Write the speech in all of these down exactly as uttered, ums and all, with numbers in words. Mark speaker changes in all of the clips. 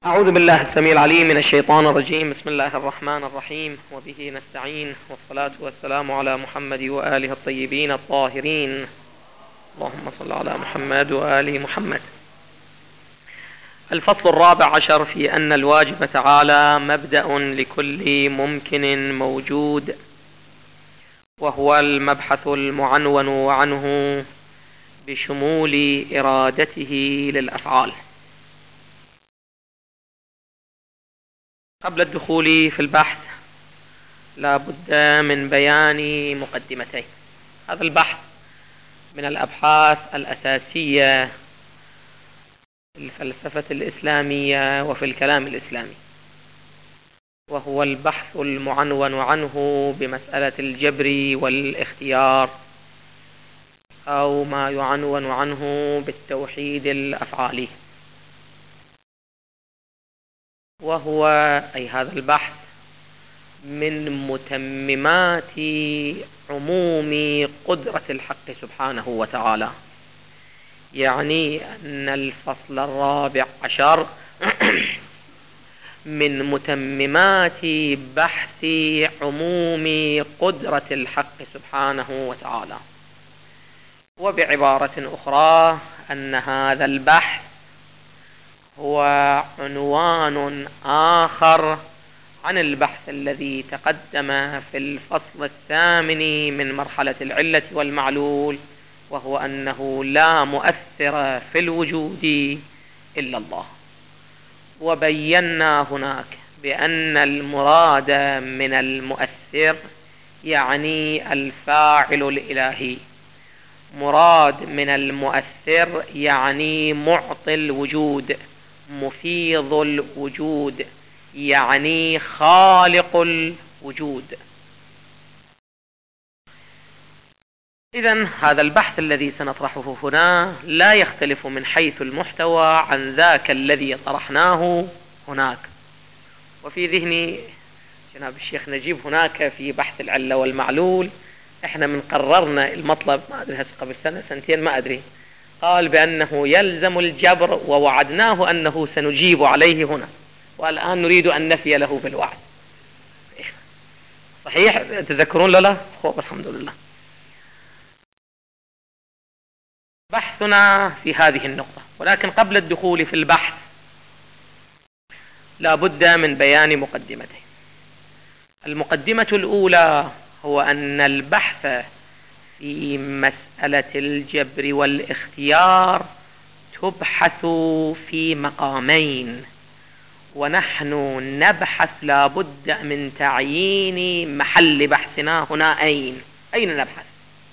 Speaker 1: أعوذ بالله السميع العليم من الشيطان الرجيم. بسم الله الرحمن الرحيم، وبه نستعين، والصلاة والسلام على محمد وآله الطيبين الطاهرين. اللهم صل على محمد وآل محمد. الفصل الرابع عشر في أن الواجب تعالى مبدأ لكل ممكن موجود، وهو المبحث المعنون عنه بشمول إرادته للأفعال. قبل الدخول في البحث لا بد من بيان مقدمتين. هذا البحث من الأبحاث الأساسية في الفلسفة الإسلامية وفي الكلام الإسلامي، وهو البحث المعنون عنه بمسألة الجبر والاختيار، أو ما يعنون عنه بالتوحيد الأفعالي. وهو أي هذا البحث من متممات عموم قدرة الحق سبحانه وتعالى، يعني أن الفصل الرابع عشر من متممات بحث عموم قدرة الحق سبحانه وتعالى. وبعبارة أخرى أن هذا البحث هو عنوان آخر عن البحث الذي تقدم في الفصل الثامن من مرحلة العلة والمعلول، وهو أنه لا مؤثر في الوجود إلا الله. وبينا هناك بأن المراد من المؤثر يعني الفاعل الإلهي، مراد من المؤثر يعني معطي الوجود، مفيض الوجود، يعني خالق الوجود. إذن هذا البحث الذي سنطرحه هنا لا يختلف من حيث المحتوى عن ذاك الذي طرحناه هناك. وفي ذهني جناب الشيخ نجيب هناك في بحث العلة والمعلول احنا من قررنا المطلب، ما أدري هسه قبل سنة سنتين ما أدري، قال بأنه يلزم الجبر، ووعدناه أنه سنجيب عليه هنا، والآن نريد أن نفي له بالوعد. صحيح؟ تذكرون لا لا؟ خوب الحمد لله. بحثنا في هذه النقطة، ولكن قبل الدخول في البحث لا بد من بيان مقدمتين. المقدمة الأولى هو أن البحث في مسألة الجبر والاختيار تبحث في مقامين، ونحن نبحث لا بد من تعيين محل بحثنا هنا. أين أين نبحث؟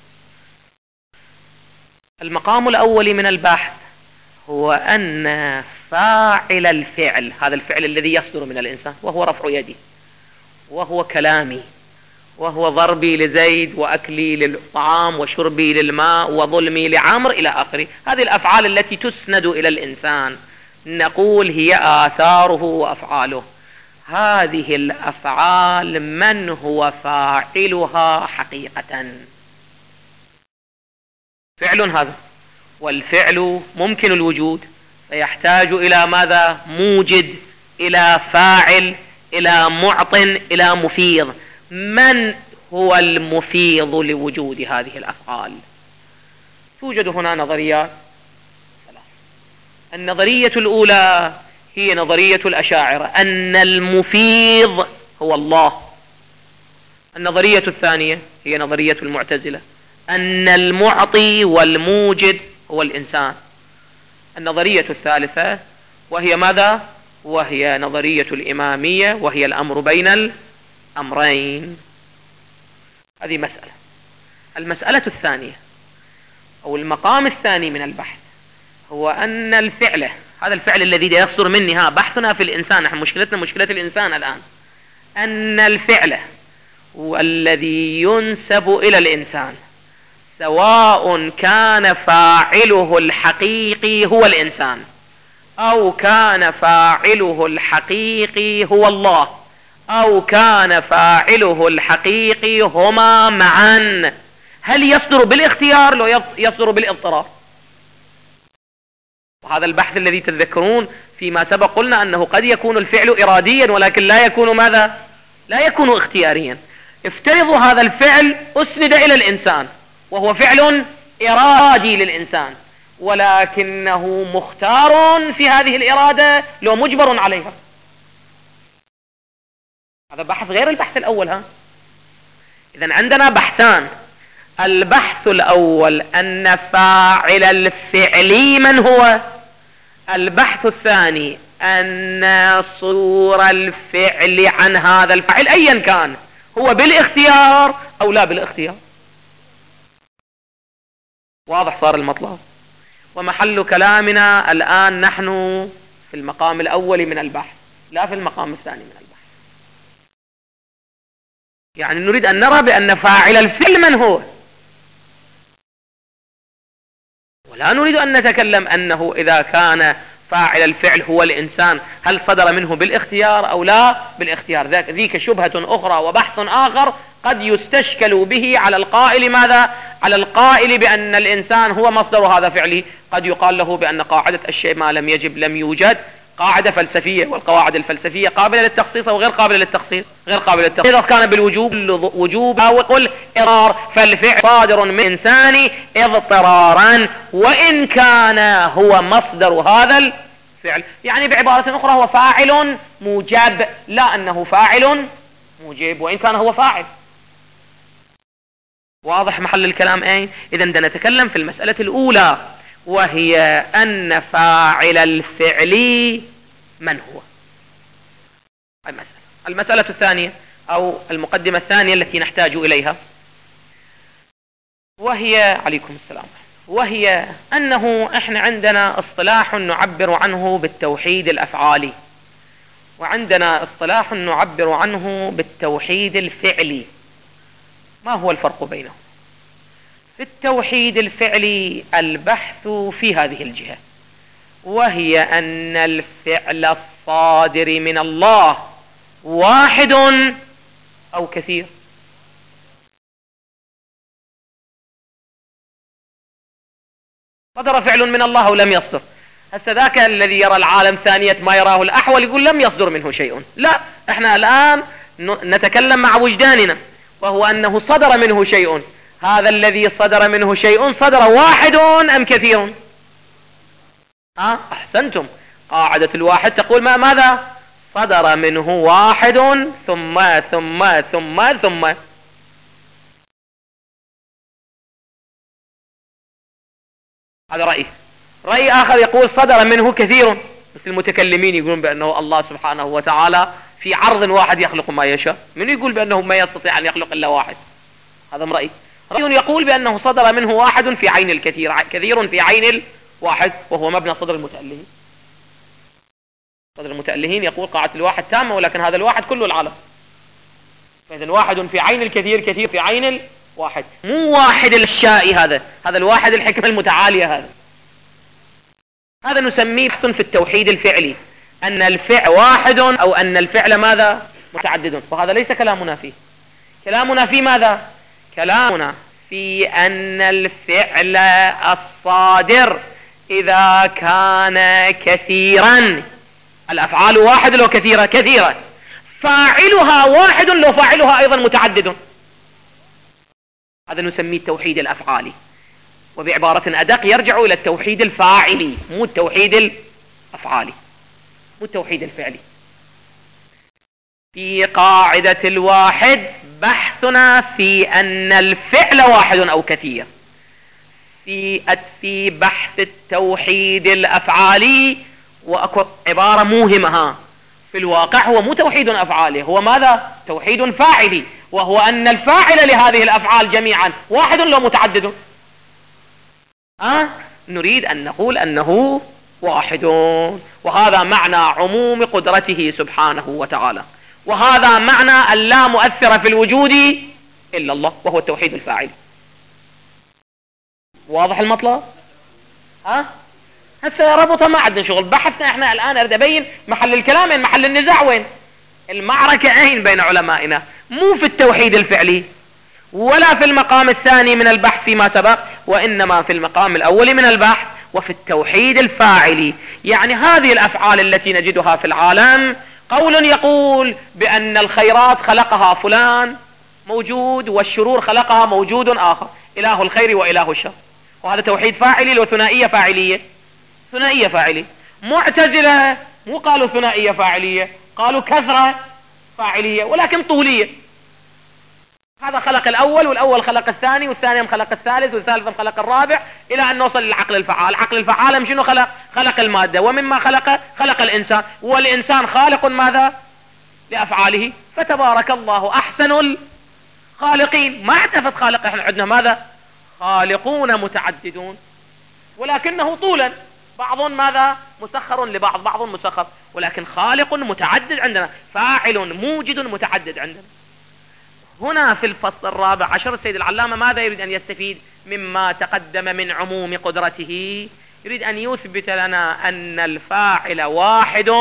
Speaker 1: المقام الأول من البحث هو أن فاعل الفعل، هذا الفعل الذي يصدر من الإنسان، وهو رفع يدي، وهو كلامي، وهو ضربي لزيد، وأكلي للطعام، وشربي للماء، وظلمي لعمر إلى آخره. هذه الأفعال التي تسند إلى الإنسان نقول هي آثاره وأفعاله. هذه الأفعال من هو فاعلها حقيقة؟ فعل هذا، والفعل ممكن الوجود، فيحتاج إلى ماذا؟ موجد، إلى فاعل، إلى معط، إلى مفيض. من هو المفيض لوجود هذه الأفعال؟ توجد هنا نظريات ثلاث. النظرية الأولى هي نظرية الأشاعرة، أن المفيض هو الله. النظرية الثانية هي نظرية المعتزلة، أن المعطي والموجد هو الإنسان. النظرية الثالثة وهي ماذا؟ وهي نظرية الإمامية، وهي الأمر بين الأمرين. هذه مسألة. المسألة الثانية أو المقام الثاني من البحث هو أن الفعل، هذا الفعل الذي يصدر مني، ها بحثنا في الإنسان، نحن مشكلتنا مشكلة الإنسان الآن، أن الفعل والذي ينسب إلى الإنسان سواء كان فاعله الحقيقي هو الإنسان، أو كان فاعله الحقيقي هو الله، أو كان فاعله الحقيقي هما معا، هل يصدر بالاختيار لو يصدر بالاضطرار؟ وهذا البحث الذي تذكرون فيما سبق قلنا أنه قد يكون الفعل إراديا ولكن لا يكون ماذا؟ لا يكون اختياريا. افترضوا هذا الفعل أسند إلى الإنسان وهو فعل إرادي للإنسان، ولكنه مختار في هذه الإرادة لو مجبر عليها. هذا بحث غير البحث الأول. ها إذن عندنا بحثان. البحث الأول أن فاعل الفعل من هو؟ البحث الثاني أن صور الفعل عن هذا الفعل أيا كان هو بالاختيار أو لا بالاختيار. واضح صار المطلب؟ ومحل كلامنا الآن نحن في المقام الأول من البحث لا في المقام الثاني من البحث. يعني نريد أن نرى بأن فاعل الفعل من هو، ولا نريد أن نتكلم أنه إذا كان فاعل الفعل هو الإنسان هل صدر منه بالاختيار أو لا بالاختيار. ذيك شبهة أخرى وبحث آخر قد يستشكل به على القائل ماذا؟ على القائل بأن الإنسان هو مصدر هذا فعله. قد يقال له بأن قاعدة الشيء ما لم يجب لم يوجد قاعدة فلسفية، والقواعد الفلسفية قابلة للتخصيص أو غير قابلة للتخصيص؟ غير قابلة للتخصيص. إذا كان بالوجوب وجوب أو قل إضرار فالفعل صادر من إنسان اضطرارا وإن كان هو مصدر هذا الفعل. يعني بعبارة أخرى هو فاعل موجب لا أنه فاعل موجب وإن كان هو فاعل. واضح محل الكلام أين؟ إذن بدنا نتكلم في المسألة الأولى وهي أن فاعل الفعل من هو؟ المسألة. المسألة الثانية أو المقدمة الثانية التي نحتاج إليها وهي عليكم السلام، وهي أنه إحنا عندنا اصطلاح نعبر عنه بالتوحيد الأفعالي وعندنا اصطلاح نعبر عنه بالتوحيد الفعلي. ما هو الفرق بينهم؟ في التوحيد الفعلي البحث في هذه الجهة، وهي أن الفعل الصادر من الله واحد أو كثير. صدر فعل من الله أو لم يصدر. هسه ذاك الذي يرى العالم ثانية ما يراه الأحول يقول لم يصدر منه شيء. لا، احنا الآن نتكلم مع وجداننا وهو أنه صدر منه شيء. هذا الذي صدر منه شيء صدر واحد أم كثير؟ ها أحسنتم. قاعدة الواحد تقول ما ماذا؟ صدر منه واحد ثم ثم ثم ثم. هذا رأي. رأي آخر يقول صدر منه كثير، مثل المتكلمين يقولون بأنه الله سبحانه وتعالى في عرض واحد يخلق ما يشاء. من يقول بأنه ما يستطيع أن يخلق إلا واحد؟ هذا رأي. رأي يقول بأنه صدر منه واحد في عين الكثير، كثير في عين الواحد، وهو مبنى صدر المتألهين. صدر المتألهين يقول قاعدة الواحد تامة ولكن هذا الواحد كله العالم. فإذا واحد في عين الكثير كثير في عين الواحد، مو واحد الأشياء. هذا هذا الواحد الحكمة المتعالية. هذا هذا نسميه بحث في التوحيد الفعلي، أن الفعل واحد أو أن الفعل ماذا؟ متعدد. وهذا ليس كلامنا فيه. كلامنا في ماذا؟ كلامنا في أن الفعل الصادر إذا كان كثيرا، الأفعال واحد لو كثيرة كثيرة، فاعلها واحد لو فاعلها أيضا متعدد. هذا نسميه التوحيد الأفعالي، وبعبارة أدق يرجع إلى التوحيد الفاعلي مو التوحيد الأفعالي، مو التوحيد الفعلي. في قاعدة الواحد بحثنا في أن الفعل واحد أو كثير. في في بحث التوحيد الأفعالي وأكو عبارة موهمة، في الواقع هو مو توحيد أفعالي، هو ماذا؟ توحيد فاعلي، وهو أن الفاعل لهذه الأفعال جميعا واحد لو متعدد. أه؟ نريد أن نقول أنه واحد، وهذا معنى عموم قدرته سبحانه وتعالى، وهذا معنى أن لا مؤثر في الوجود إلا الله، وهو التوحيد الفاعلي. واضح المطلب؟ ها؟ هسه ربطه ما عندنا شغل. بحثنا احنا الآن أريد أبين محل الكلام وين، محل النزاع وين، المعركة أين بين علمائنا، مو في التوحيد الفعلي ولا في المقام الثاني من البحث فيما سبق، وإنما في المقام الأول من البحث، وفي التوحيد الفاعلي. يعني هذه الأفعال التي نجدها في العالم، قول يقول بأن الخيرات خلقها فلان موجود، والشرور خلقها موجود آخر، إله الخير وإله الشر، وهذا توحيد فاعلي. لو ثنائية فاعلية، ثنائية فاعلية. معتزلة مو قالوا ثنائية فاعلية، قالوا كثرة فاعلية ولكن طولية. هذا خلق الأول، والأول خلق الثاني، والثاني خلق الثالث، والثالث خلق الرابع، إلى أن نوصل للعقل الفعال. العقل الفعال شنو خلق؟ خلق المادة، ومما خلق خلق الإنسان، والإنسان خالق ماذا؟ لأفعاله. فتبارك الله أحسن الخالقين. ما اعتفت خالق، احنا عندنا ماذا؟ خالقون متعددون، ولكنه طولا بعض ماذا؟ مسخر لبعض، بعض مسخر، ولكن خالق متعدد عندنا، فاعل موجد متعدد عندنا. هنا في الفصل الرابع عشر السيد العلامة ماذا يريد أن يستفيد مما تقدم من عموم قدرته؟ يريد أن يثبت لنا أن الفاعل واحد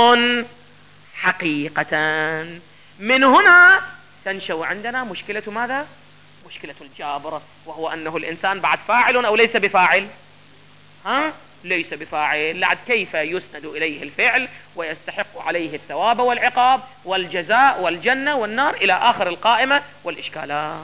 Speaker 1: حقيقة. من هنا تنشأ عندنا مشكلة ماذا؟ مشكلة الجابر، وهو أنه الإنسان بعد فاعل أو ليس بفاعل؟ ها؟ ليس بفاعل. لعد كيف يسند إليه الفعل ويستحق عليه الثواب والعقاب والجزاء والجنة والنار إلى آخر القائمة والإشكالات.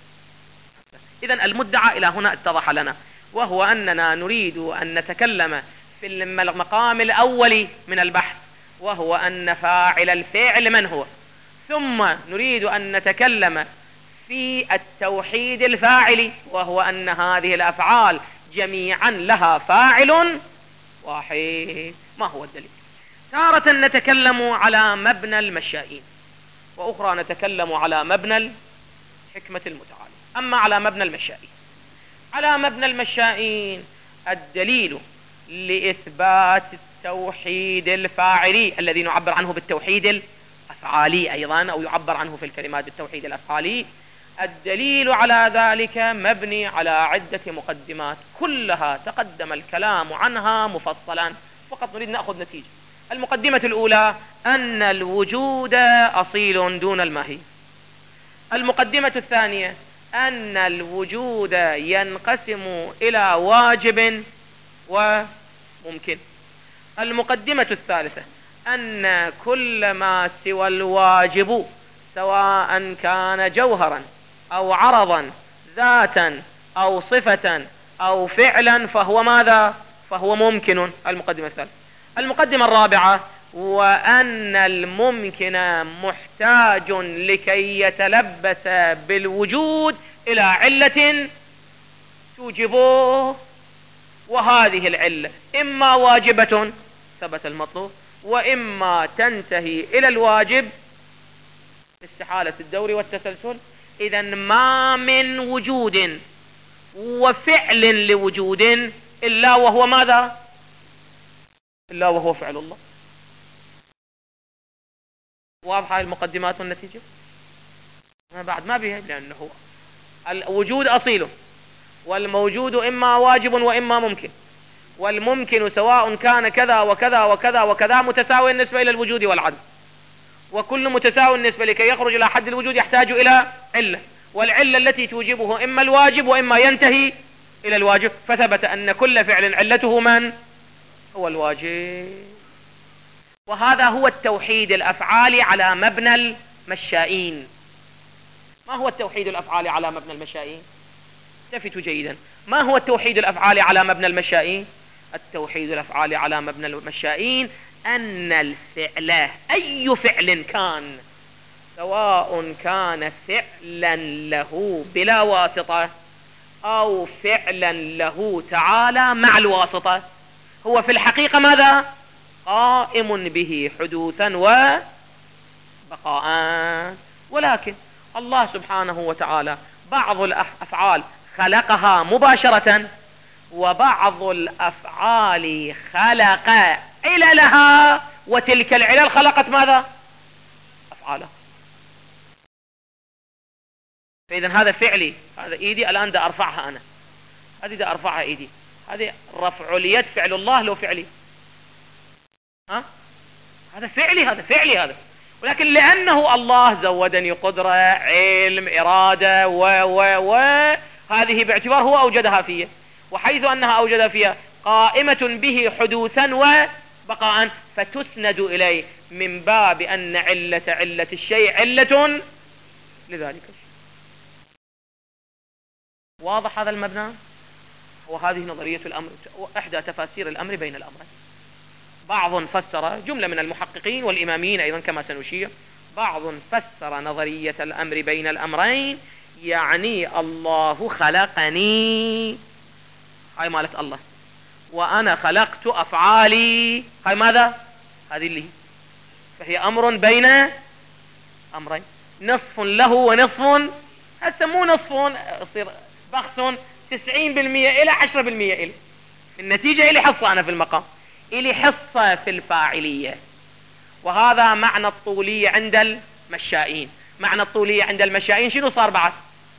Speaker 1: إذن المدعى إلى هنا اتضح لنا، وهو أننا نريد أن نتكلم في المقام الأول من البحث، وهو أن فاعل الفعل من هو، ثم نريد أن نتكلم في التوحيد الفاعلي، وهو أن هذه الأفعال جميعا لها فاعل واحد. ما هو الدليل؟ تارة نتكلم على مبنى المشائين، وأخرى نتكلم على مبنى الحكمة المتعالية. أما على مبنى المشائين، على مبنى المشائين الدليل لإثبات التوحيد الفاعلي الذي نعبر عنه بالتوحيد الأفعالي أيضا، أو يعبر عنه في الكلمات بالتوحيد الأفعالي. الدليل على ذلك مبني على عدة مقدمات كلها تقدم الكلام عنها مفصلا، فقط نريد نأخذ نتيجة. المقدمة الأولى أن الوجود أصيل دون الماهي. المقدمة الثانية أن الوجود ينقسم إلى واجب وممكن. المقدمة الثالثة أن كل ما سوى الواجب سواء كان جوهرا أو عرضا ذاتا أو صفة أو فعلا فهو ماذا؟ فهو ممكن. المقدمة الثالثة. المقدمة الرابعة وأن الممكن محتاج لكي يتلبس بالوجود إلى علة توجبه، وهذه العلة إما واجبة ثبت المطلوب، وإما تنتهي إلى الواجب استحالة الدور والتسلسل. إذن ما من وجود وفعل لوجود إلا وهو ماذا؟ إلا وهو فعل الله. واضحة المقدمات والنتيجة؟ ما بعد ما بها، لأنه الوجود أصيل، والموجود إما واجب وإما ممكن، والممكن سواء كان كذا وكذا وكذا وكذا متساوي النسبة إلى الوجود والعدم، وكل متساوي النسبة لكي يخرج إلى حد الوجود يحتاج إلى علة، والعلة التي توجبه إما الواجب وإما ينتهي إلى الواجب. فثبت أن كل فعل علته من هو الواجب. وهذا هو التوحيد الأفعالي على مبنى المشائين. ما هو التوحيد الأفعالي على مبنى المشائين؟ التفتوا جيدا. ما هو التوحيد الأفعالي على مبنى المشائين؟ التوحيد الأفعالي على مبنى المشائين أن الفعل أي فعل كان، سواء كان فعلا له بلا واسطة أو فعلا له تعالى مع الواسطة، هو في الحقيقة ماذا؟ قائم به حدوثا وبقاء. ولكن الله سبحانه وتعالى بعض الأفعال خلقها مباشرة، وبعض الأفعال خلق عللها، وتلك العلل خلقت ماذا؟ أفعالها. فإذا هذا فعلي، هذا إيدي الآن دا أرفعها أنا، هذه دا أرفعها إيدي، هذه رفع اليد فعل الله لو فعلي، ها؟ هذا فعلي، هذا فعلي هذا. ولكن لأنه الله زودني قدرة علم إرادة و و و هذه باعتبار هو أوجدها فيه، وحيث أنها أوجدها فيها قائمة به حدوثا وبقاء، فتسند إليه من باب أن علة علة الشيء علة لذلك الشيء. واضح هذا المبنى؟ وهذه نظرية الأمر، وإحدى تفاسير الأمر بين الأمرين. بعض فسر، جملة من المحققين والإماميين أيضا كما سنشير، بعض فسر نظرية الأمر بين الأمرين يعني الله خلقني، هاي مالت الله، وأنا خلقت أفعالي، هاي ماذا؟ هذه اللي فهي أمر بين أمرين، نصف له ونصف، هسه مو نصف يصير بخس، تسعين بالمئة إلى عشرة بالمئة إلي، النتيجة إلي حصة أنا في المقام، إلي حصة في الفاعلية. وهذا معنى الطولية عند المشائين. معنى الطولية عند المشائين شنو صار بعد؟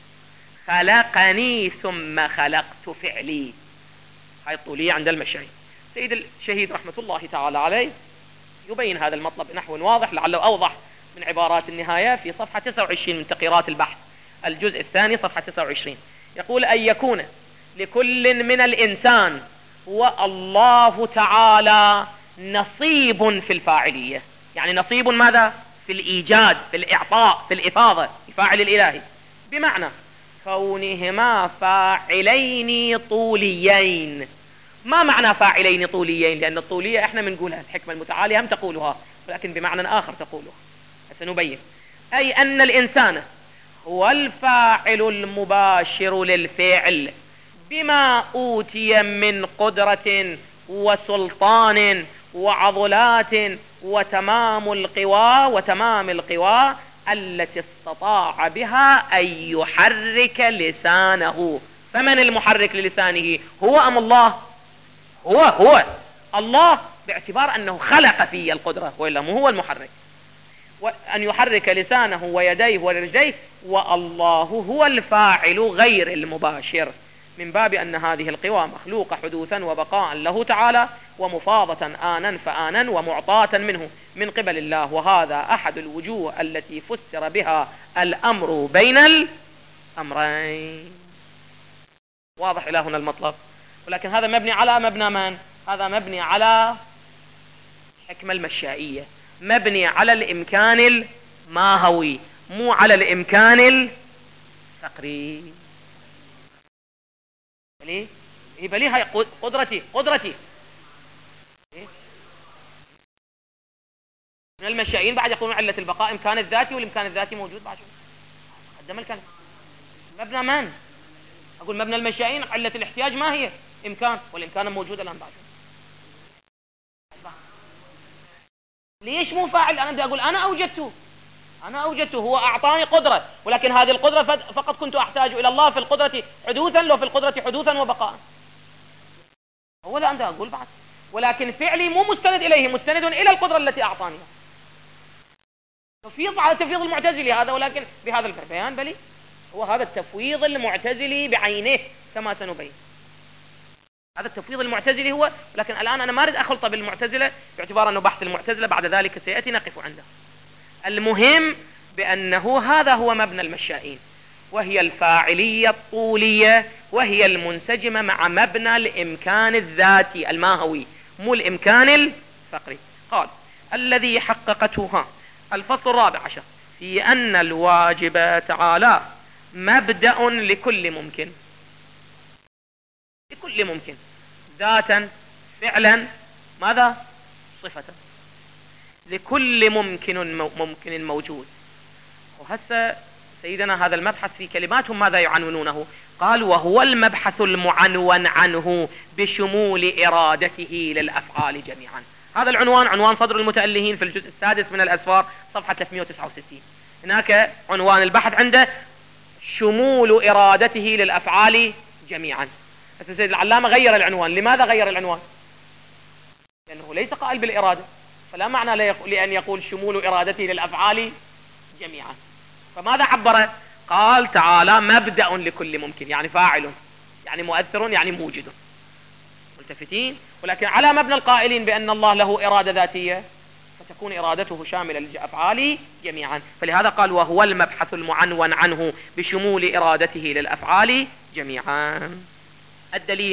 Speaker 1: خلقني ثم خلقت فعلي، هاي الطولية عند المشائين. سيد الشهيد رحمة الله تعالى عليه يبين هذا المطلب نحو واضح، لعله أوضح من عبارات النهاية في صفحة تسعة وعشرين من تقريرات البحث، الجزء الثاني صفحة تسعة وعشرين، يقول: أن يكون لكل من الإنسان والله تعالى نصيب في الفاعلية، يعني نصيب ماذا؟ في الإيجاد، في الإعطاء، في الإفاضة، الفاعل الإلهي، بمعنى كونهما فاعلين طوليين. ما معنى فاعلين طوليين؟ لأن الطولية احنا بنقولها، الحكمة المتعالية هم تقولها، ولكن بمعنى آخر تقولها، سنبين. أي أن الإنسان هو الفاعل المباشر للفعل بما أوتي من قدرة وسلطان وعضلات وتمام القوى وتمام القوى التي استطاع بها أن يحرك لسانه. فمن المحرك للسانه؟ هو أم الله؟ هو هو الله، باعتبار أنه خلق فيه القدرة، وإلا مو هو المحرك. وأن يحرك لسانه ويديه ورجليه، والله هو الفاعل غير المباشر، من باب أن هذه القوى مخلوقة حدوثا وبقاء له تعالى، ومفاضة آنا فآنا ومعطاة منه من قبل الله. وهذا أحد الوجوه التي فسر بها الأمر بين الأمرين. واضح إلى هنا المطلب؟ ولكن هذا مبني على مبنى من؟ هذا مبني على الحكمة المشائية، مبني على الإمكان الماهوي، مو على الإمكان الفقري. بلي هي بلي هاي قدرتي قدرتي إيه؟ من المشائين بعد يقولون علة البقاء إمكان الذاتي، والإمكان الذاتي موجود بعد شو قدم الكلام. مبنى من؟ أقول مبنى المشائين علة الاحتياج ما هي؟ إمكان، والإمكان موجود الآن بعد. ليش مو فاعل؟ أنا بدي أقول أنا أوجدته، أنا أوجدته، هو أعطاني قدرة، ولكن هذه القدرة فقط كنت أحتاج إلى الله في القدرة حدوثا، لو في القدرة حدوثا وبقاء. هو ذا أنا أقول بعد، ولكن فعلي مو مستند إليه، مستند إلى القدرة التي أعطاني. تفويض على تفويض المعتزلي هذا، ولكن بهذا البيان بلي هو هذا التفويض المعتزلي بعينه كما سنبين. هذا التفويض المعتزلي هو، لكن الآن أنا ما أريد أخلط بالمعتزلة باعتبار أنه بحث المعتزلة بعد ذلك سيأتي نقف عنده. المهم بأنه هذا هو مبنى المشائين، وهي الفاعلية الطولية، وهي المنسجمة مع مبنى الإمكان الذاتي الماهوي، مو الإمكان الفقري. قال: الذي حققته الفصل الرابع عشر في أن الواجب تعالى مبدأ لكل ممكن، لكل ممكن، ذاتا فعلا ماذا؟ صفة، لكل ممكن ممكن موجود. وهسه سيدنا هذا المبحث في كلماتهم ماذا يعنونونه؟ قال: وهو المبحث المعنون عنه بشمول إرادته للأفعال جميعا. هذا العنوان عنوان صدر المتألهين في الجزء السادس من الأسفار صفحة ثلاثمئة وتسعة وستين. هناك عنوان البحث عنده شمول إرادته للأفعال جميعا. السيد العلامة غير العنوان. لماذا غير العنوان؟ لأنه ليس قائل بالإرادة، فلا معنى لأن يقول شمول إرادته للأفعال جميعا. فماذا عبر؟ قال تعالى مبدأ لكل ممكن، يعني فاعل، يعني مؤثر، يعني موجد. ملتفتين؟ ولكن على مبنى القائلين بأن الله له إرادة ذاتية، فتكون إرادته شاملة للأفعال جميعا. فلهذا قال: وهو المبحث المعنون عنه بشمول إرادته للأفعال جميعا. الدليل: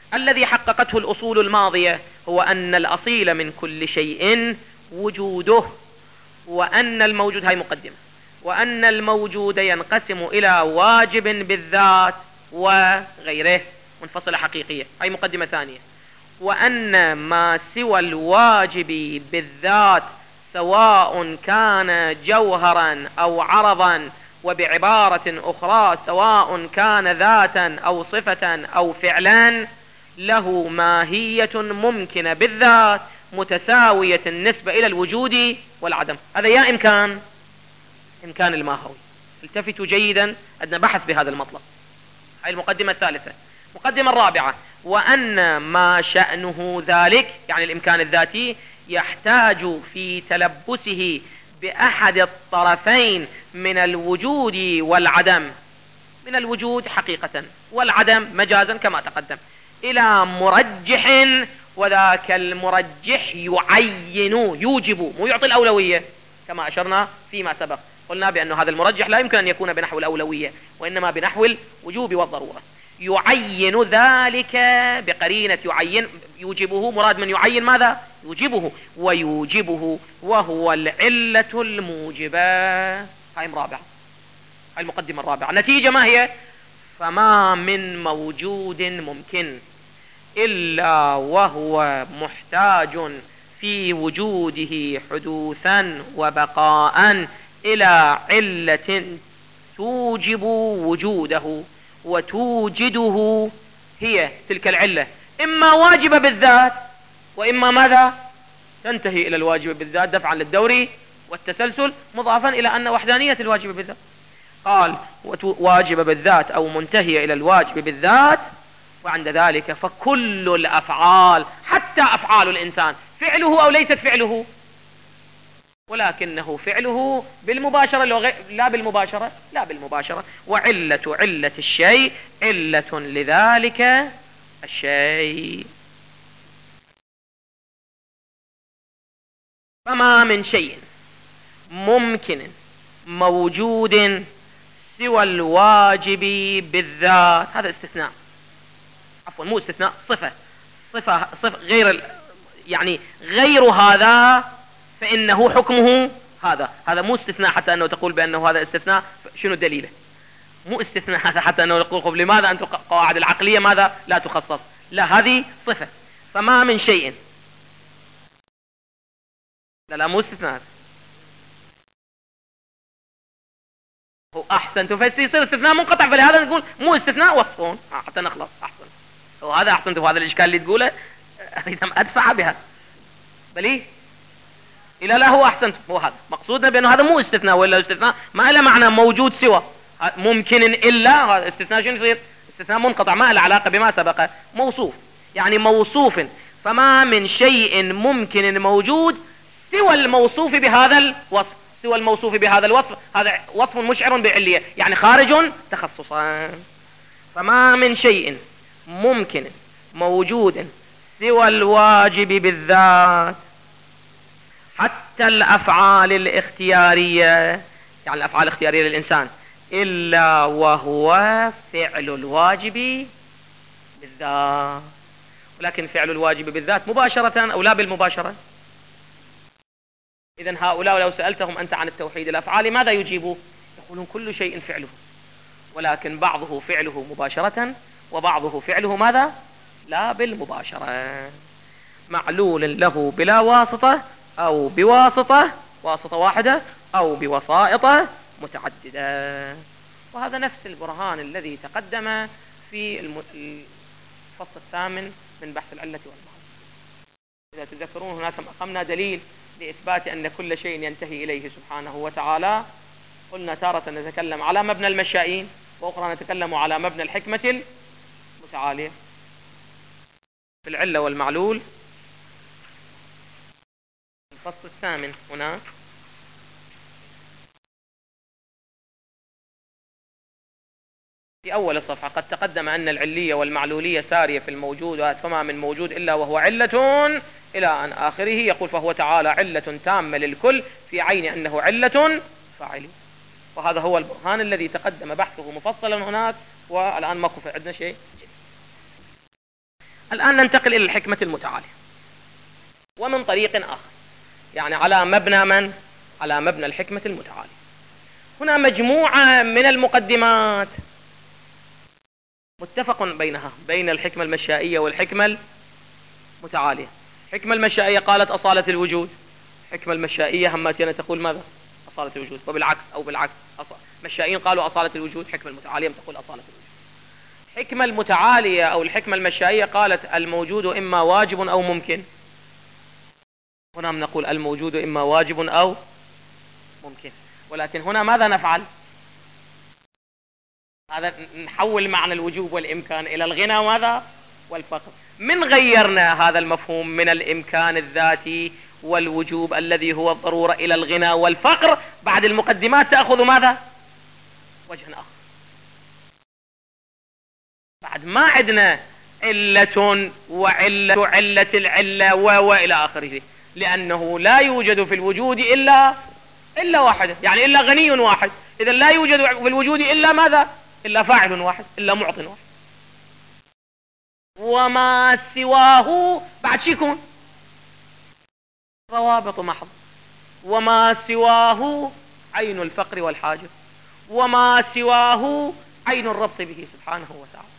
Speaker 1: الذي حققته الأصول الماضية هو أن الأصيل من كل شيء وجوده، وأن الموجود، هاي مقدمة، وأن الموجود ينقسم إلى واجب بالذات وغيره، منفصلة حقيقية، هاي مقدمة ثانية. وأن ما سوى الواجب بالذات سواء كان جوهرا أو عرضا، وبعبارة أخرى سواء كان ذاتا أو صفة أو فعلا، له ماهية ممكنة بالذات متساوية النسبة إلى الوجود والعدم. هذا يا إمكان إمكان الماهوي. التفتوا جيدا، عندنا بحث بهذا المطلب. هذه المقدمة الثالثة. المقدمة الرابعة: وأن ما شأنه ذلك، يعني الإمكان الذاتي، يحتاج في تلبسه بأحد الطرفين من الوجود والعدم، من الوجود حقيقة والعدم مجازا كما تقدم، إلى مرجح، وذاك المرجح يعين، يوجب، مو يعطي الأولوية كما أشرنا فيما سبق. قلنا بأن هذا المرجح لا يمكن أن يكون بنحو الأولوية، وإنما بنحو الوجوب والضرورة. يعين ذلك بقرينة يعين، يوجبه، مراد من يعين ماذا؟ يوجبه، ويوجبه وهو العلة الموجبة. هاي رابعة، هاي المقدمة الرابعة. النتيجة ما هي؟ فما من موجود ممكن إلا وهو محتاج في وجوده حدوثا وبقاء إلى علة توجب وجوده وتوجده، هي تلك العلة إما واجبة بالذات، وإما ماذا؟ تنتهي إلى الواجب بالذات دفعا للدوري والتسلسل، مضافا إلى أن وحدانية الواجب بالذات. قال واجب بالذات أو منتهية إلى الواجب بالذات. وعند ذلك فكل الأفعال، حتى أفعال الإنسان، فعله أو ليست فعله، ولكنه فعله بالمباشرة لا بالمباشرة، لا بالمباشرة. وعلة علة الشيء علة لذلك الشيء. فما من شيء ممكن موجود سوى الواجب بالذات، هذا استثناء، عفوا مو استثناء، صفة صفة صفة غير، يعني غير هذا فإنه حكمه هذا. هذا مو استثناء حتى أنه تقول بأنه هذا استثناء. شنو دليله؟ مو استثناء هذا حتى أنه يقول لماذا أنتم قواعد العقلية ماذا لا تخصص؟ لا، هذه صفة. فما من شيء، لا لا مو استثناء، هو أحسن تفسير، يصير استثناء منقطع، فلهذا نقول مو استثناء وصفون حتى نخلص. أحسن، وهذا أحسن، هذا الإشكال اللي تقوله أريد أدفع بها بلي إلى لا، هو أحسن، هو هذا مقصودنا بأنه هذا مو استثناء، ولا استثناء ما له معنى موجود سوى ممكن إلا. هذا استثناء شنو يصير؟ استثناء منقطع ما له علاقة بما سبق، موصوف، يعني موصوف. فما من شيء ممكن موجود سوى الموصوف بهذا الوصف، سوى الموصوف بهذا الوصف، هذا وصف مشعر بعلية، يعني خارج تخصصا. فما من شيء ممكن موجود سوى الواجب بالذات، حتى الأفعال الاختيارية، يعني الأفعال الاختيارية للإنسان، إلا وهو فعل الواجب بالذات. ولكن فعل الواجب بالذات مباشرة أو لا بالمباشرة؟ إذن هؤلاء لو سألتهم أنت عن التوحيد الأفعال ماذا يجيبوا؟ يقولون كل شيء فعله، ولكن بعضه فعله مباشرة وبعضه فعله ماذا؟ لا بالمباشرة، معلول له بلا واسطة أو بواسطة، واسطة واحدة، أو بوسائط متعددة. وهذا نفس البرهان الذي تقدم في الفصل الثامن من بحث العلة والمعلول. إذا تذكرون هناك أقمنا دليل لإثبات أن كل شيء ينتهي إليه سبحانه وتعالى. قلنا تارة نتكلم على مبنى المشائين، وأخرى نتكلم على مبنى الحكمة المتعالية. في العلة والمعلول الفصل الثامن هنا في أول الصفحة: قد تقدم أن العلية والمعلولية سارية في الموجودات، فما من موجود إلا وهو علة، إلى أن آخره. يقول: فهو تعالى علة تامة للكل في عين أنه علة فاعلي. وهذا هو البرهان الذي تقدم بحثه مفصلا هناك، والآن ماكو في عندنا شيء. الآن ننتقل إلى الحكمة المتعالية ومن طريق آخر، يعني على مبنى من؟ على مبنى الحكمة المتعالية. هنا مجموعة من المقدمات متفق بينها، بين الحكمة المشائية والحكمة المتعالية. الحكمة المشائية قالت أصالة الوجود، الحكمة المشائية هماتينا تقول ماذا؟ أصالة الوجود، وبالعكس أو بالعكس مشائيين قالوا أصالة الوجود، الحكمة المتعالية تقول أصالة الوجود. الحكمة المتعالية أو الحكمة المشائية قالت الموجود إما واجب أو ممكن. هنا نقول الموجود إما واجب أو ممكن، ولكن هنا ماذا نفعل؟ هذا نحول معنى الوجوب والإمكان إلى الغنى وماذا؟ والفقر. من غيرنا هذا المفهوم من الإمكان الذاتي والوجوب الذي هو الضرورة إلى الغنى والفقر، بعد المقدمات تأخذ ماذا؟ وجه آخر. بعد ما عندنا علة وعلة علة العلة وإلى آخره، لأنه لا يوجد في الوجود إلا إلا واحد، يعني إلا غني واحد. إذا لا يوجد في الوجود إلا ماذا؟ إلا فاعل واحد، إلا معط واحد. وما سواه بعد شي يكون روابط محض. وما سواه عين الفقر والحاجة، وما سواه عين الربط به سبحانه وتعالى،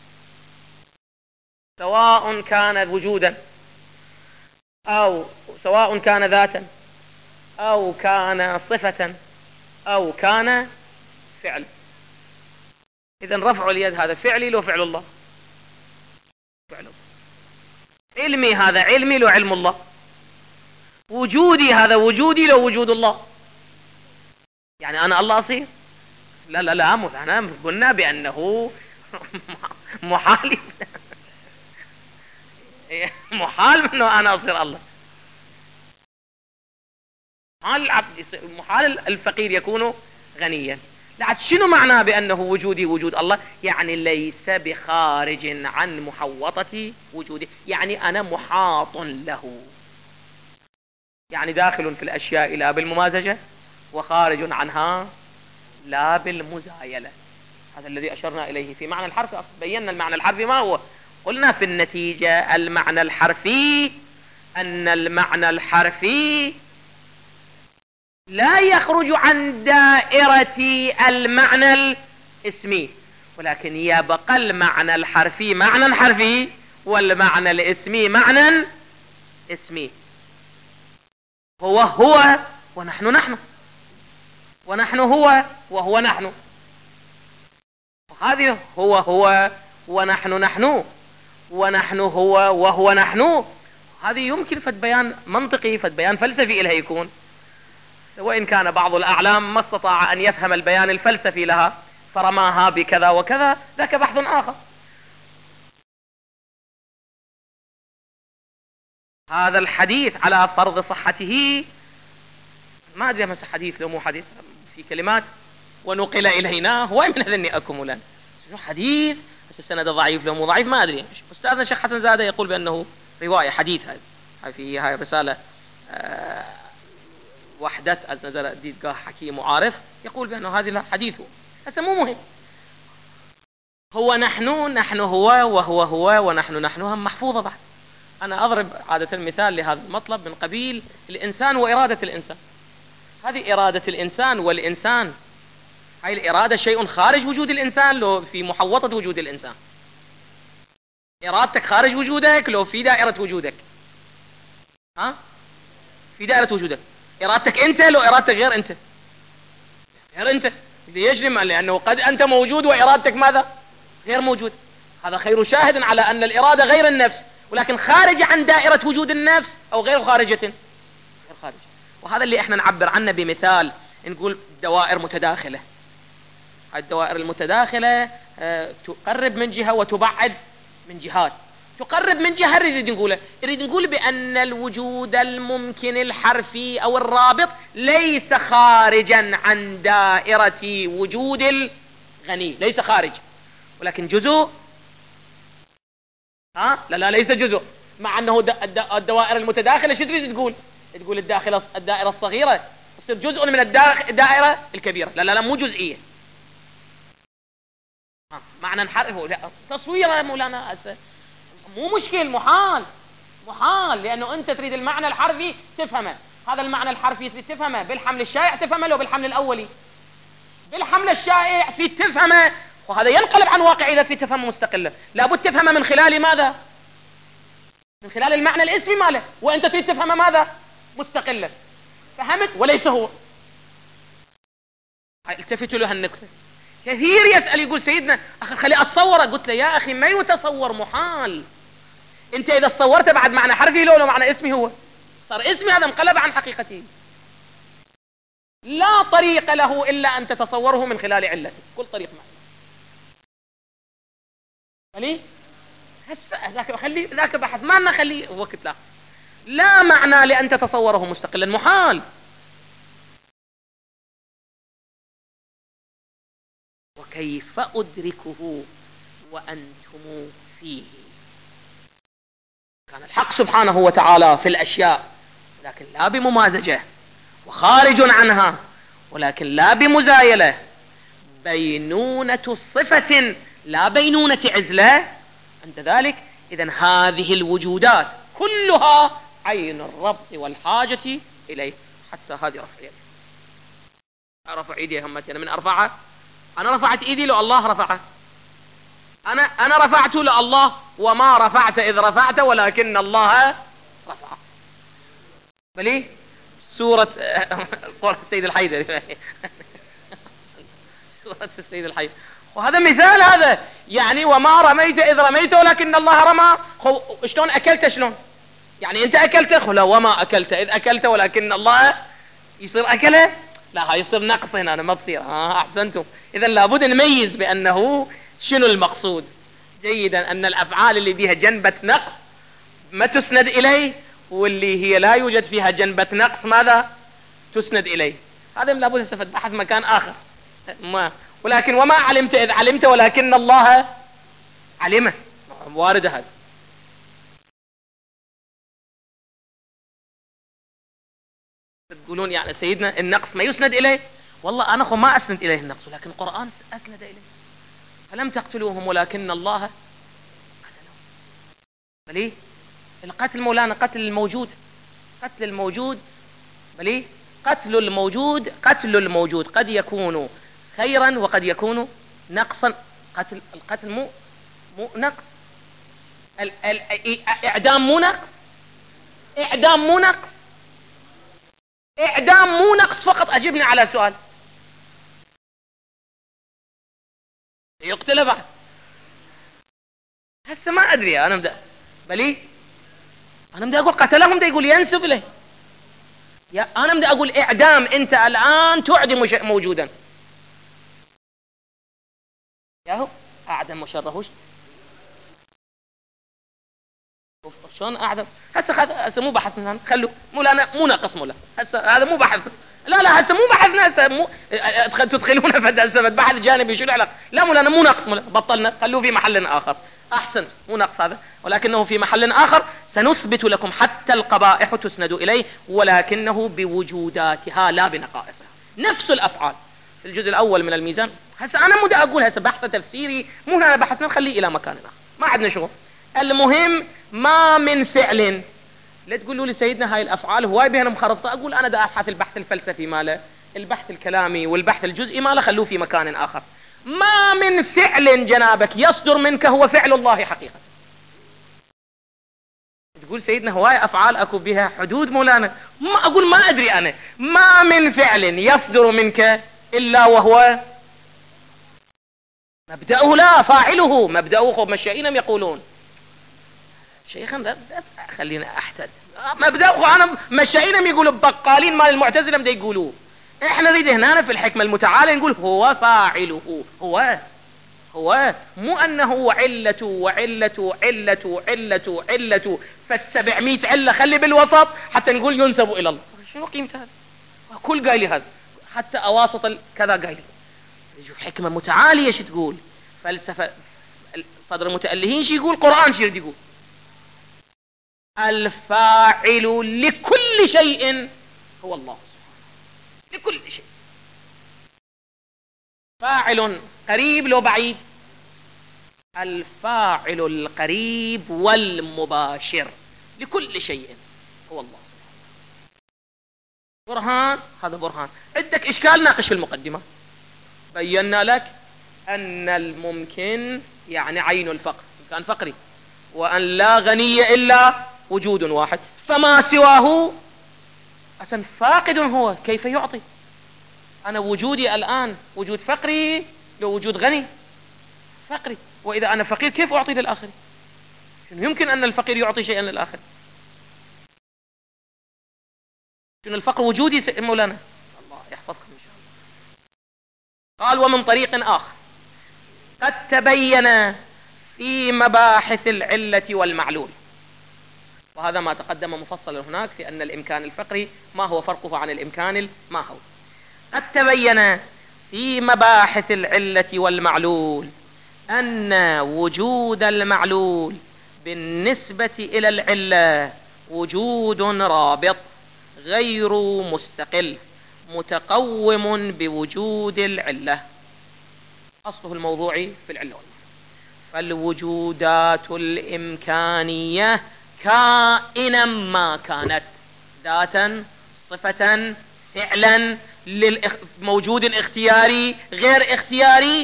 Speaker 1: سواء كان وجودا أو سواء كان ذاتا أو كان صفة أو كان فعل. إذن رفع اليد هذا فعلي لو فعل الله، فعل الله. علمي هذا علمي لو علم الله، وجودي هذا وجودي لو وجود الله. يعني أنا الله أصير؟ لا لا لا مو أنا قلنا بأنه محال محال أنه أنا أصير الله. محال العبد محال الفقير يكون غنيا. لا شنو معناه بأنه وجودي وجود الله؟ يعني ليس بخارج عن محوطة وجودي، يعني أنا محاط له، يعني داخل في الأشياء لا بالممازجة وخارج عنها لا بالمزايلة. هذا الذي أشرنا إليه في معنى الحرف. بينا المعنى الحرفي ما هو، قلنا في النتيجة المعنى الحرفي أن المعنى الحرفي لا يخرج عن دائرة المعنى الاسمي، ولكن يبقى المعنى الحرفي معنى حرفي والمعنى الاسمي معنى اسمي. هو هو ونحن نحن، ونحن هو وهو نحن، وهذه هو هو ونحن نحن، ونحن هو وهو نحن. هذه يمكن فد بيان منطقي فد بيان فلسفي إلها يكون، وإن كان بعض الأعلام ما استطاع أن يفهم البيان الفلسفي لها فرماها بكذا وكذا، ذاك بحث آخر. هذا الحديث على فرض صحته، ما أدري مثل حديث لو مو حديث في كلمات ونقل إلينا، هو من هذني أكملا شنو حديث بس السند ضعيف لو مو ضعيف ما أدري. أستاذنا الشيخ حسن زادة يقول بأنه رواية حديث، هذه في هاي الرسالة أه وحدة نزل ديدقاه حكيم وعارف، يقول بأنه هذه حديثه. هذا مو مهم. هو نحن نحن هو وهو هو ونحن نحن هم محفوظة بعد. أنا أضرب عادة مثال لهذا المطلب من قبيل الإنسان وإرادة الإنسان. هذه إرادة الإنسان والإنسان، هاي الإرادة شيء خارج وجود الإنسان لو في محوطة وجود الإنسان. إرادتك خارج وجودك لو في دائرة وجودك، ها في دائرة وجودك. إرادتك أنت لو إرادتك غير أنت، غير أنت ليش؟ لأنه قد أنت موجود وإرادتك ماذا؟ غير موجود. هذا خير شاهد على أن الإرادة غير النفس، ولكن خارجة عن دائرة وجود النفس أو غير خارجة، غير خارجة. وهذا اللي احنا نعبر عنه بمثال، نقول دوائر متداخلة. الدوائر المتداخلة اه تقرب من جهة وتبعد من جهات. تقرب من جهة نريد نقوله، نريد نقول بأن الوجود الممكن الحرفي أو الرابط ليس خارجا عن دائرة وجود الغني، ليس خارج، ولكن جزء. ها لا لا ليس جزء، مع أنه الدوائر المتداخلة شو تريد تقول؟ تقول الداخلة الدائرة الصغيرة تصير جزء من الدائرة الكبيرة. لا لا لا مو جزئية. معنى نحرفه لا تصويره مولانا مو مشكل، محال محال، لأنه أنت تريد المعنى الحرفي تفهمه. هذا المعنى الحرفي تريد تفهمه بالحمل الشائع تفهمه لو بالحمل الأولي. بالحمل الشائع في تفهمه، وهذا ينقلب عن واقع إذا في تفهمه مستقلا. لابد تفهمه من خلال ماذا؟ من خلال المعنى الاسمي ماله، وأنت تريد تفهمه ماذا؟ مستقلا. فهمت؟ وليس هو. التفتوا له هالنكتة. كثير يسأل يقول سيدنا أخي خلي أتصوره. قلت له يا أخي ما يتصور، محال. أنت إذا تصورته بعد معنى حرفي لو لو معنى اسمي هو صار اسمي، هذا انقلب عن حقيقته. لا طريق له إلا أن تتصوره من خلال علته. كل طريق معي خلي هسه ذاك خلي ذاك بحث ما لنا خليه وقت. لا لا معنى لأن تتصوره مستقلا، محال. وكيف أدركه وأنتم فيه؟ كان الحق سبحانه وتعالى في الأشياء لكن لا بممازجة، وخارج عنها ولكن لا بمزايلة، بينونة صفة لا بينونة عزلة. عند ذلك إذن هذه الوجودات كلها عين الربط والحاجة إليه. حتى هذه رفع يدي، أرفع إيدي يا همتي، أنا من أرفعها؟ أنا رفعت إيدي لو الله رفعها؟ أنا أنا رفعت لله، وما رفعت إذ رفعت ولكن الله رفع. بلي سورة السيد الحيدر سورة السيد الحيدر. وهذا مثال، هذا يعني وما رميت إذ رميت ولكن الله رمى. شلون أكلت؟ شلون يعني أنت أكلت؟ لا وما أكلت إذ أكلت ولكن الله يصير أكله؟ لا هاي يصير نقص هنا، أنا ما بصير. ها أحسنتم. إذا لابد نميز بأنه شنو المقصود جيدا، أن الأفعال اللي بيها جنبة نقص ما تسند إليه، واللي هي لا يوجد فيها جنبة نقص ماذا تسند إليه. هذا لابد استفد بحث مكان آخر. ما ولكن وما علمت إذ علمت ولكن الله علمه، وارد هذا. تقولون يعني سيدنا النقص ما يسند إليه؟ والله أنا أخو ما أسند إليه النقص، ولكن القرآن أسند إليه. فلم تقتلوهم ولكن الله قتلهم. بلي القتل مولانا قتل الموجود، قتل الموجود. بلي قتل الموجود، قتل الموجود قد يكون خيرا وقد يكون نقصا. قتل القتل مو مو نقص. ال ال اعدام مو نقص. اعدام مو نقص. اعدام مو نقص فقط. اجبني على سؤال. يقتل بعد هسه ما ادري انا بدأ. بلي انا بدي اقول قتلهم، بدي يقول ينسب له. يا انا بدي اقول اعدام، انت الان تعدم موجودا. ياهو اعدم مشرهوش. شلون اعدم؟ هسه هسه مو بحثنا، خلوا مولانا مو ناقص مولا. هسه هذا مو بحث. لا لا هسه مو بحثنا، هسه مو تدخلونا في هسه بحث جانبي. شو العلاقه؟ لا مولانا مو ناقص مولا، بطلنا، خلوه في محل اخر. احسن، مو ناقص هذا، ولكنه في محل اخر. سنثبت لكم حتى القبائح تسند اليه، ولكنه بوجوداتها لا بنقائصها. نفس الافعال في الجزء الاول من الميزان. هسه انا مو دا اقول هسه بحث تفسيري، مو هنا بحثنا، نخليه الى مكان اخر، ما عندنا شغل. المهم ما من فعل. لا تقولوا لي سيدنا هاي الافعال هواي بينهم مخرطه. اقول انا دا ابحث البحث الفلسفي ماله، البحث الكلامي والبحث الجزئي ماله، خلوه في مكان اخر. ما من فعل جنابك يصدر منك هو فعل الله حقيقة. تقول سيدنا هواي افعال اكو بها حدود مولانا. ما اقول ما ادري انا. ما من فعل يصدر منك الا وهو مبدأه لا فاعله. مبدأه مشائين يقولون شيخا خلينا احتد. مبدأه انا مشائين يقولوا بقالين مال المعتزلة بدي يقولوه. احنا نريد هنا في الحكمة المتعالى نقول هو فاعله. هو هو مو انه علة وعلة علة علة علة فالسبعمية علة خلي بالوسط حتى نقول ينسب الى الله. شنو قيمة هذا؟ كل قايل هذا، حتى اواسط كذا قايل. يجوا حكمة متعالية شو تقول؟ فلسفة صدر المتألهين شو يقول؟ قرآن شو يقول؟ الفاعل لكل شيء هو الله سبحانه. لكل شيء فاعل قريب لو بعيد. الفاعل القريب والمباشر لكل شيء هو الله. برهان، هذا برهان. عندك إشكال ناقش في المقدمة. بينا لك أن الممكن يعني عين الفقر، كان فقري، وأن لا غني إلا وجود واحد، فما سواه أصلا فاقد هو، كيف يعطي؟ أنا وجودي الآن وجود فقري لو وجود غني فقري، وإذا أنا فقير كيف أعطي للآخر؟ شنو يمكن أن الفقير يعطي شيئا للآخر؟ شنو الفقر وجودي مولانا؟ الله يحفظكم إن شاء الله. قال ومن طريق آخر قد تبين في مباحث العلة والمعلول، وهذا ما تقدم مفصلا هناك في أن الإمكان الفقري ما هو فرقه عن الإمكان الماهوي. قد تبين في مباحث العلة والمعلول أن وجود المعلول بالنسبة إلى العلة وجود رابط غير مستقل متقوم بوجود العلة، أصله الموضوعي في العلة والمعلول. فالوجودات الإمكانية كائنا ما كانت، ذاتا، صفة، فعلا، موجود اختياري غير اختياري،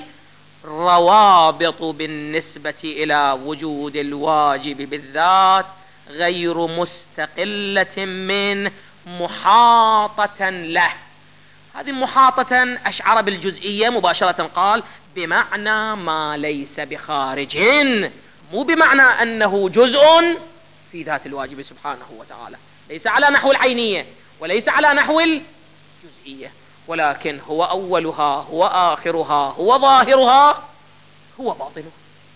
Speaker 1: روابط بالنسبة إلى وجود الواجب بالذات غير مستقلة من محاطة له. هذه محاطة أشعر بالجزئية مباشرة، قال بمعنى ما ليس بخارج، مو بمعنى أنه جزء في ذات الواجب سبحانه وتعالى، ليس على نحو العينية وليس على نحو الجزئية، ولكن هو أولها هو آخرها هو ظاهرها هو باطنها.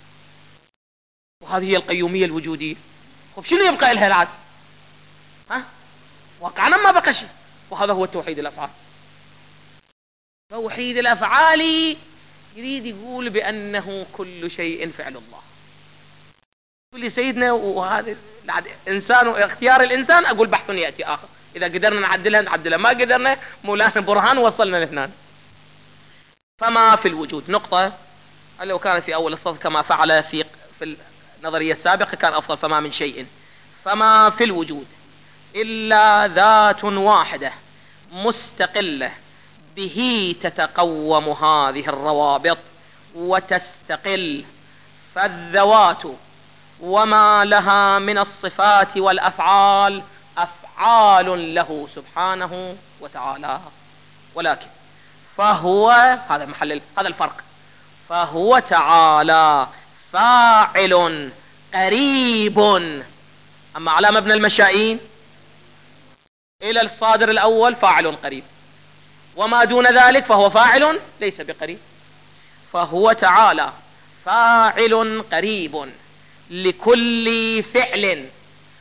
Speaker 1: وهذه هي القيومية الوجودية. خب شنو يبقى لها العاد؟ ها؟ واقعنا ما بقى شيء، وهذا هو التوحيد الأفعال. توحيد الأفعال يريد يقول بأنه كل شيء فعل الله. كل سيدنا وهذا إنسان واختيار الإنسان، أقول بحث يأتي آخر، إذا قدرنا نعدلها نعدلها، ما قدرنا مولانا برهان وصلنا لاثنان. فما في الوجود نقطة، لو كانت في أول السطر كما فعل في في النظرية السابقة كان أفضل. فما من شيء، فما في الوجود إلا ذات واحدة مستقلة به تتقوم هذه الروابط وتستقل، فالذوات وما لها من الصفات والأفعال أفعال له سبحانه وتعالى. ولكن فهو، هذا محل هذا الفرق، فهو تعالى فاعل قريب. أما على مبنى المشائين إلى الصادر الأول فاعل قريب، وما دون ذلك فهو فاعل ليس بقريب. فهو تعالى فاعل قريب لكل فعل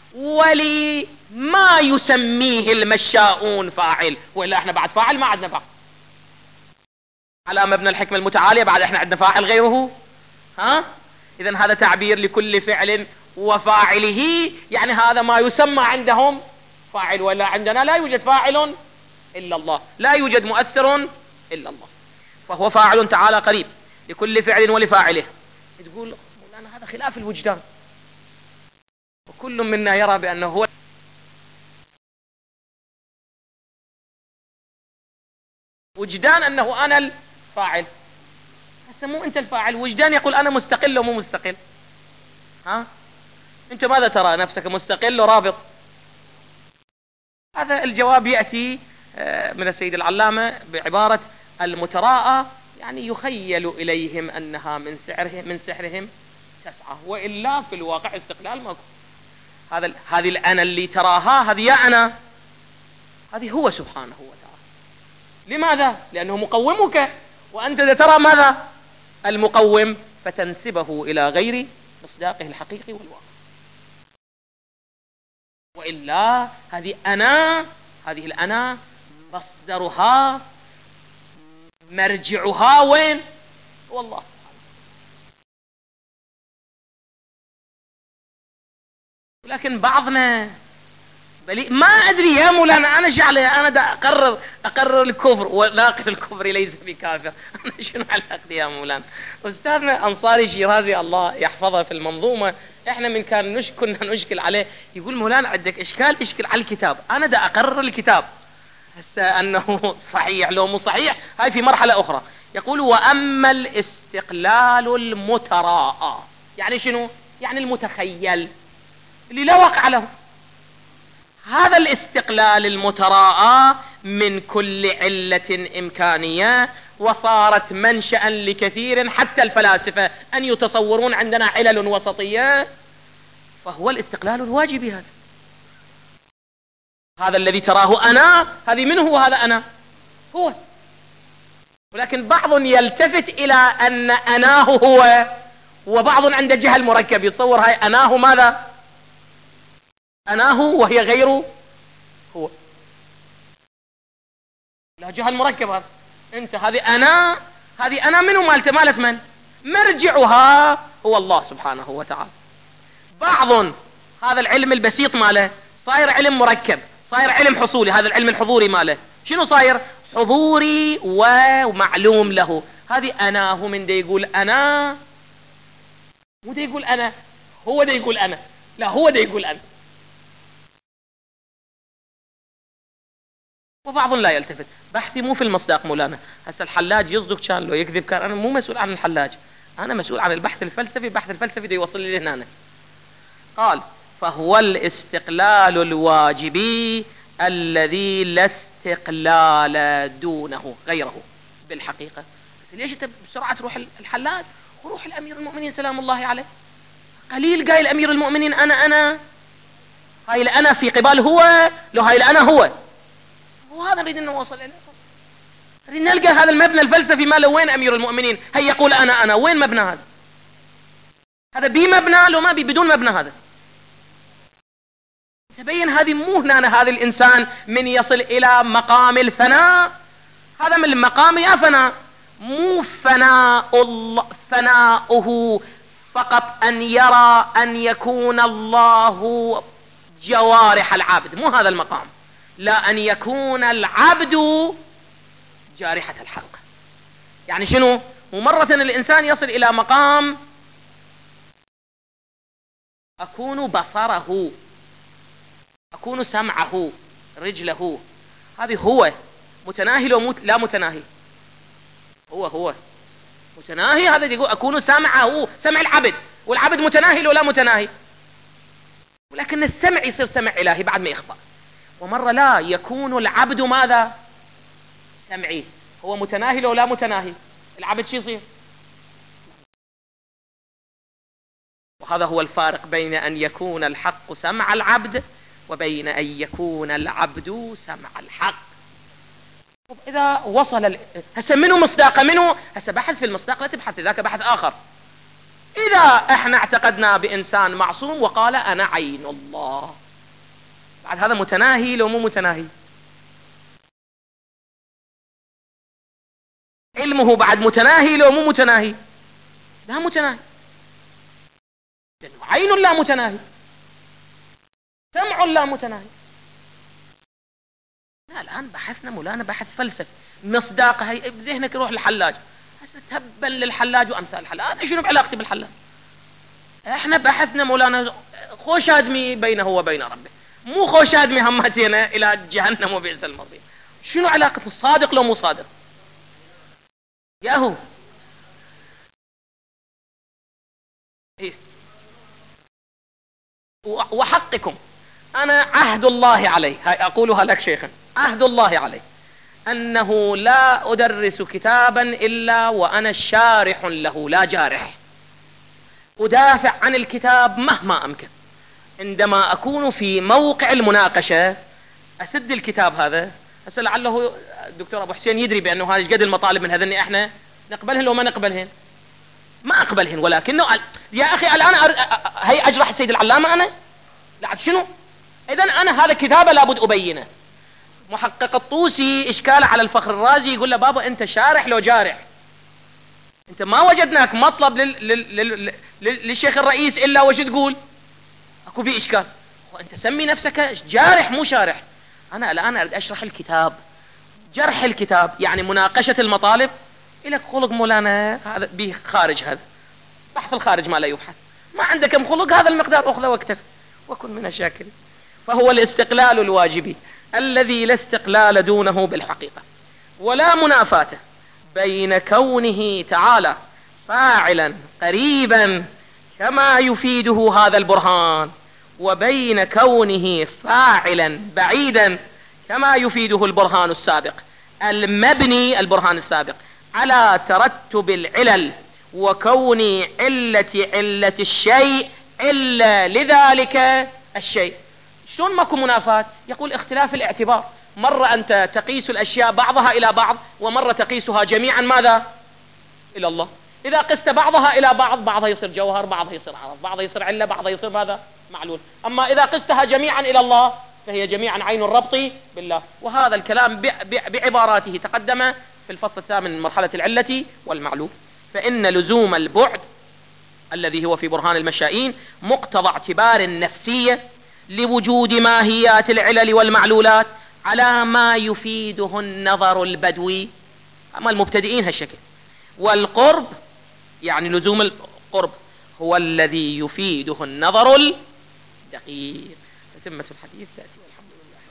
Speaker 1: ولما يسميه المشاؤون فاعل، وإلا احنا بعد فاعل ما عندنا فاعل. على مبنى الحكمة المتعالية بعد احنا عندنا فاعل غيره. ها؟ إذن هذا تعبير لكل فعل وفاعله، يعني هذا ما يسمى عندهم فاعل، ولا عندنا لا يوجد فاعل إلا الله، لا يوجد مؤثر إلا الله. فهو فاعل تعالى قريب لكل فعل ولفاعله. تقول مولانا هذا خلاف الوجدان، وكل منا يرى بأنه هو وجدان أنه أنا الفاعل. هسه مو أنت الفاعل، وجدان يقول أنا مستقل ومو مستقل. ها؟ أنت ماذا ترى نفسك، مستقل ورابط؟ هذا الجواب يأتي من السيد العلامة بعبارة المتراءى، يعني يخيل إليهم أنها من سحرهم من سحرهم تسعى، وإلا في الواقع استقلال ماكو. هذا هذه الأنا اللي تراها هذه يا أنا، هذه هو سبحانه وتعالى. لماذا؟ لأنه مقومك، وأنت ترى ماذا؟ المقوم، فتنسبه إلى غير مصداقه الحقيقي والواقع. وإلا هذه أنا، هذه الأنا مصدرها مرجعها وين؟ والله سبحانه. لكن بعضنا بل ما ادري يا مولانا انا شعلي انا دا اقرر اقرر الكفر وناقض الكفر ليس بكافر. انا شنو علاقتي يا مولانا؟ استاذنا انصاري شيرازي الله يحفظه في المنظومه، احنا من كان نش كنا نشكل عليه يقول مولانا عندك اشكال اشكل على الكتاب، انا دا اقرر الكتاب هسه انه صحيح لو مو صحيح هاي في مرحله اخرى. يقول واما الاستقلال المتراءى، يعني شنو؟ يعني المتخيل اللي لا وقع له. هذا الاستقلال المتراءى من كل علة إمكانية وصارت منشأ لكثير حتى الفلاسفة أن يتصورون عندنا علل وسطية، فهو الاستقلال الواجبي. هذا هذا الذي تراه أنا، هذه منه وهذا أنا هو. ولكن بعض يلتفت إلى أن أناه هو، وبعض عنده جهل مركب يتصور هاي أناه ماذا؟ أناه وهي غيره هو. لا، جهل مركب هذا. أنت هذه أنا، هذه أنا منو مالت مالت من؟ مرجعها هو الله سبحانه وتعالى. بعض هذا العلم البسيط ماله صاير علم مركب، صاير علم حصولي. هذا العلم الحضوري ماله شنو صاير؟ حضوري ومعلوم له. هذه أناه من دا يقول أنا، مو دا يقول أنا، هو دا يقول أنا، لا هو دا يقول أنا. وبعض لا يلتفت. بحثي مو في المصداق مولانا. هسه الحلاج يصدق كان لو يكذب كان، انا مو مسؤول عن الحلاج، انا مسؤول عن البحث الفلسفي. البحث الفلسفي ده يوصل لي هنا. قال فهو الاستقلال الواجبي الذي لا استقلال دونه غيره بالحقيقة. بس ليش انت بسرعة تروح الحلاج وروح الامير المؤمنين سلام الله عليه؟ قليل قايل امير المؤمنين انا انا هاي الانا في قبال هو، لو هاي الانا هو. وهذا نريد ان نوصل اليه. نريد نلقى هذا المبنى الفلسفي ماله وين امير المؤمنين؟ هي يقول انا انا، وين مبنى هذا؟ هذا بي مبنى لو ما بي بدون مبنى. هذا تبين هذه مو هنا. هذا الانسان من يصل الى مقام الفناء، هذا من المقام يا فناء، مو فناء الله فناؤه فقط ان يرى ان يكون الله جوارح العبد، مو هذا المقام. لا، أن يكون العبد جارحة الحق. يعني شنو؟ ومرة الإنسان يصل إلى مقام أكون بصره، أكون سمعه، رجله. هذه هو متناهي لو لا متناهي؟ هو هو متناهي. هذا يقول أكون سمعه، سمع العبد، والعبد متناهي لو لا متناهي. ولكن السمع يصير سمع إلهي بعد ما يخطأ. ومرة لا، يكون العبد ماذا؟ سمعي. هو متناهي لو لا متناهي؟ العبد شو يصير؟ وهذا هو الفارق بين أن يكون الحق سمع العبد وبين أن يكون العبد سمع الحق. إذا وصل ال... هسه منو مصداق منو؟ هسه بحث في المصداق لا تبحث، ذاك بحث آخر. إذا احنا اعتقدنا بإنسان معصوم وقال أنا عين الله، بعد هذا متناهي لو مو متناهي؟ علمه بعد متناهي لو مو متناهي؟ لا متناهي. عين لا متناهي، سمع لا متناهي. لا، الآن بحثنا مولانا بحث فلسفي مصداق. هي بذهنك روح الحلاج. هسه تبا للحلاج وأمثال الحلاج. أنا شنو بعلاقتي بالحلاج؟ احنا بحثنا مولانا خوش آدمي بينه وبين ربه، مو خوش آدمي همتنا إلى جهنم وبئس المصير. شنو علاقة الصادق لو مو صادق؟ ياهو إيه؟ وحقكم أنا عهد الله علي، هاي أقولها لك شيخا، عهد الله علي أنه لا أدرس كتابا إلا وأنا شارح له لا جارح. أدافع عن الكتاب مهما أمكن. عندما أكون في موقع المناقشة أسد الكتاب هذا. هسه لعله الدكتور أبو حسين يدري بأنه هذه قد المطالب من هذني احنا نقبلهن لو ما نقبلهن؟ ما أقبلهن. ولكنه يا أخي الآن أر... هي أجرح السيد العلامة أنا؟ لا شنو؟ إذن أنا هذا كتابه لابد أبينه. محقق الطوسي إشكاله على الفخر الرازي يقول له بابا أنت شارح لو جارح، أنت ما وجدناك مطلب لل... لل... لل... لل... للشيخ الرئيس إلا وش تقول؟ أكو بي إشكال. وأنت سمي نفسك جارح مو شارح. أنا الآن أريد أشرح الكتاب، جرح الكتاب يعني مناقشة المطالب. إلك خلق مولانا هذا بخارج، هذا بحث الخارج ما لا يبحث. ما عندك كم خلق هذا المقدار أخذه واكتف وكن من الشاكرين. فهو الاستقلال الواجبي الذي لا استقلال دونه بالحقيقة، ولا منافاة بين كونه تعالى فاعلا قريبا كما يفيده هذا البرهان، وبين كونه فاعلا بعيدا كما يفيده البرهان السابق المبني، البرهان السابق على ترتب العلل وكون علة علة الشيء إلا لذلك الشيء. شلون ماكو منافاة؟ يقول اختلاف الاعتبار، مرة أنت تقيس الأشياء بعضها إلى بعض، ومرة تقيسها جميعا ماذا؟ إلى الله. إذا قست بعضها إلى بعض، بعضها يصير جوهر، بعضها يصير عرض، بعضها يصير علة، بعضها يصير ماذا؟ معلول. أما إذا قستها جميعا إلى الله فهي جميعا عين الربط بالله. وهذا الكلام بعباراته تقدم في الفصل الثامن من مرحلة العلة والمعلول. فإن لزوم البعد الذي هو في برهان المشائين مقتضى اعتبار نفسية لوجود ماهيات العلل والمعلولات على ما يفيده النظر البدوي. أما المبتدئين هالشكل. والقرب يعني لزوم القرب هو الذي يفيده النظر الدقيق. تتمة الحديث تأتي والحمد لله.